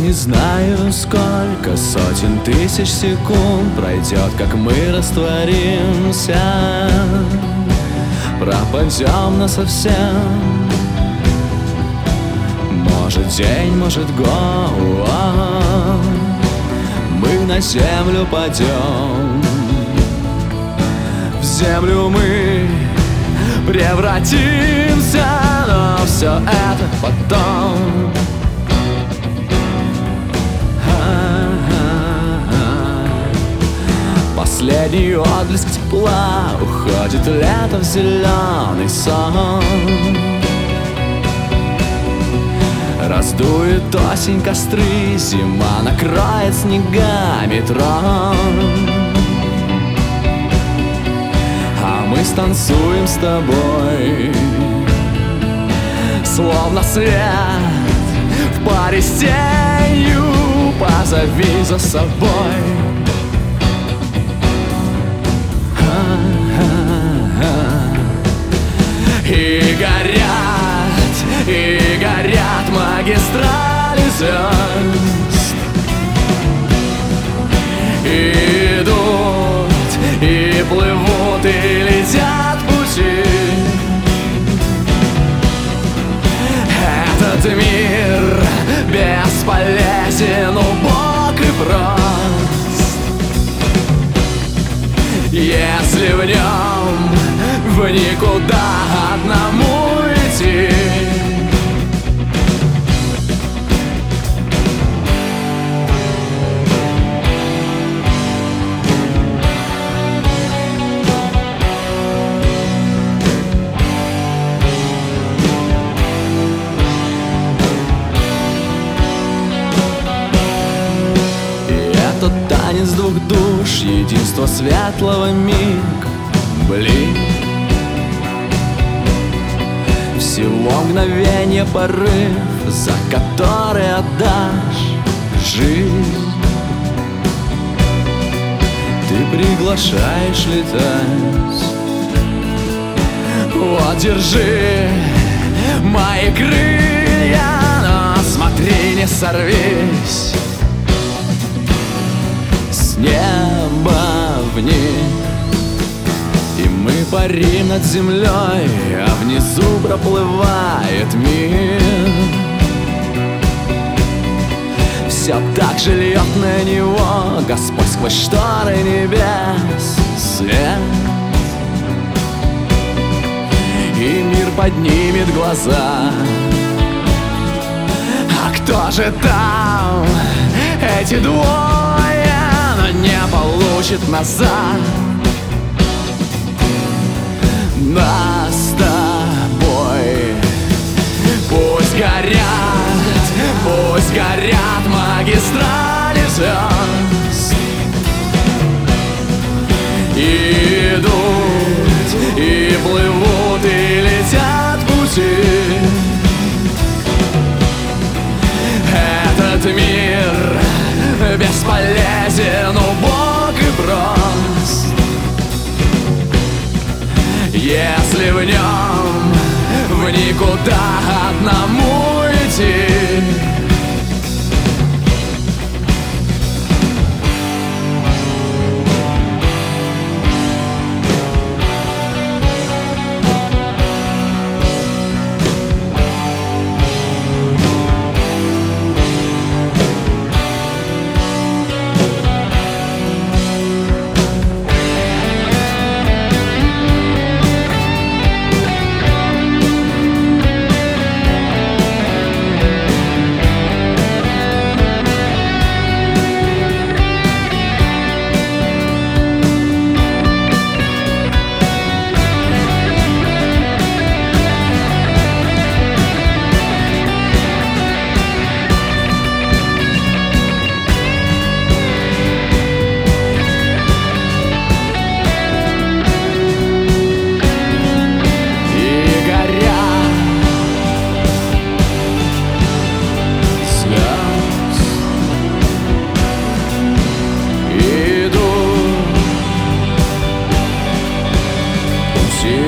Не знаю, сколько сотен тысяч секунд пройдет, как мы растворимся, пропадем насовсем. Может день, может год, мы на землю падем. В землю мы превратимся, но все это потом. Последний отблеск тепла, уходит лето в зеленый сон. Раздует осень костры, зима накроет снегами трон. А мы станцуем с тобой, словно свет в паре с тенью. Позови за собой. И горят магистрали звезд. Идут, и плывут, и летят пути. Этот мир бесполезен, убог и прост, если в нем в никуда одному идти. Танец двух душ, единство светлого миг, блин. Всего мгновение порыв, за который отдашь жизнь. Ты приглашаешь летать. Вот, держи мои крылья, но смотри, не сорвись. Небо вниз, и мы парим над землей, а внизу проплывает мир. Все так же льет на него Господь сквозь шторы небес свет. И мир поднимет глаза. А кто же там? Эти двое, не получит назад. Нас с тобой пусть горят магистрали звезд. Идут, и плывут, и летят пути. Этот мир бесполезен, убог и прост, если в нем в никуда одному идти.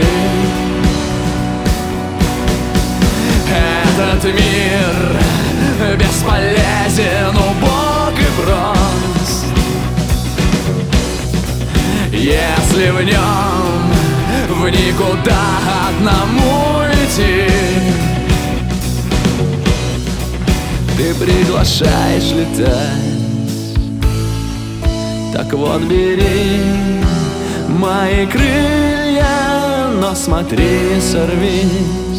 Этот мир бесполезен, убог и прост. Если в нем в никуда одному идти, ты приглашаешь летать. Так вот бери мои крылья, но смотри, сорви